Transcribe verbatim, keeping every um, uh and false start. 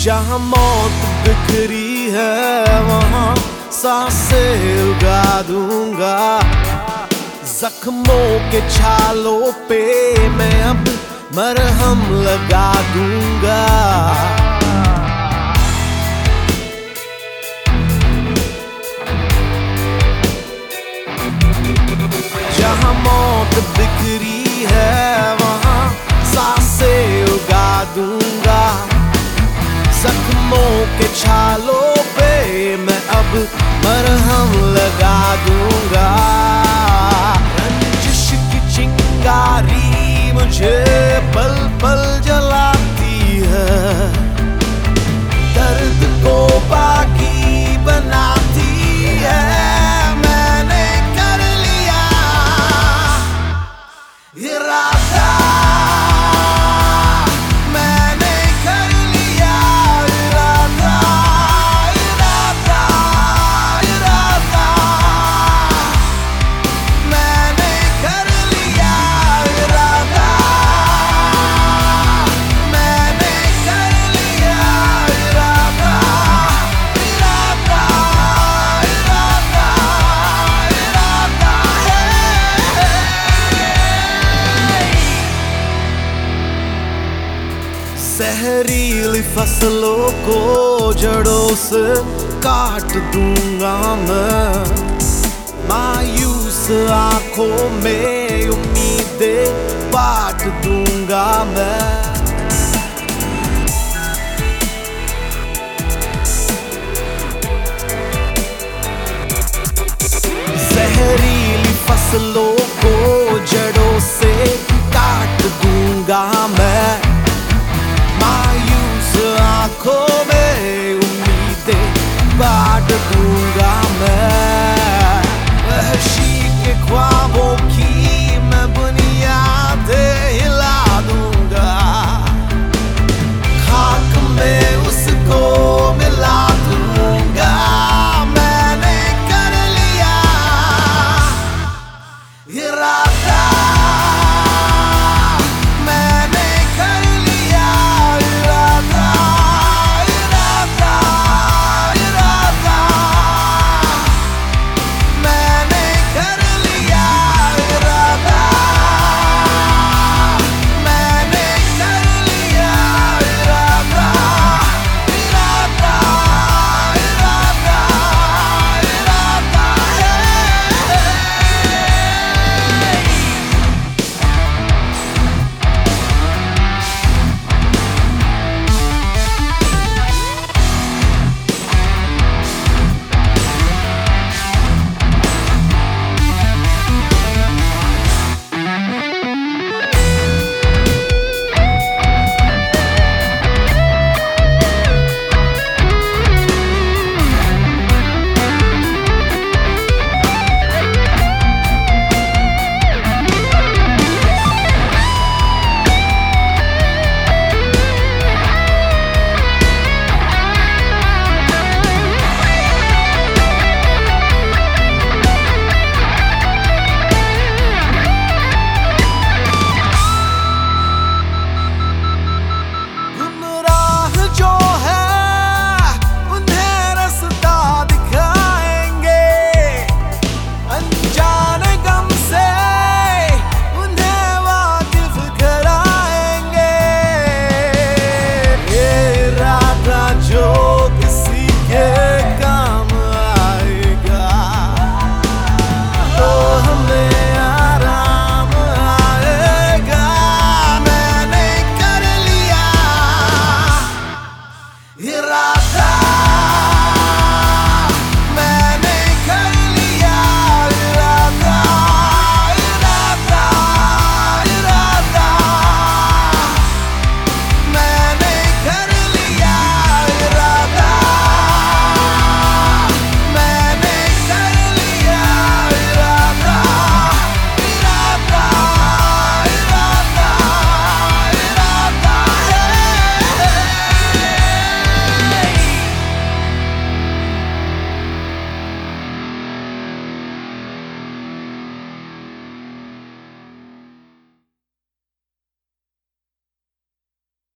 जहाँ मौत बिखरी है वहाँ सांसें उगा दूंगा। जख्मों के छालों पे मैं अब मरहम लगा दूंगा। जहाँ मौत बिखरी है वहाँ सांसें उगा दूंगा। जख्मों के छालों पे मैं अब मरहम लगा दूंगा। रंजिश की चिंगारी मुझे पल पल जलाती है, दर्द को बाकी बनाती है। मैंने कर लिया इरादा, जहरीली फसलों को जड़ों से काट दूंगा मैं। मायूस आंखों में उम्मीदें बांट दूंगा मैं। जहरीली फसलों को जड़ों से काट दूंगा मैं।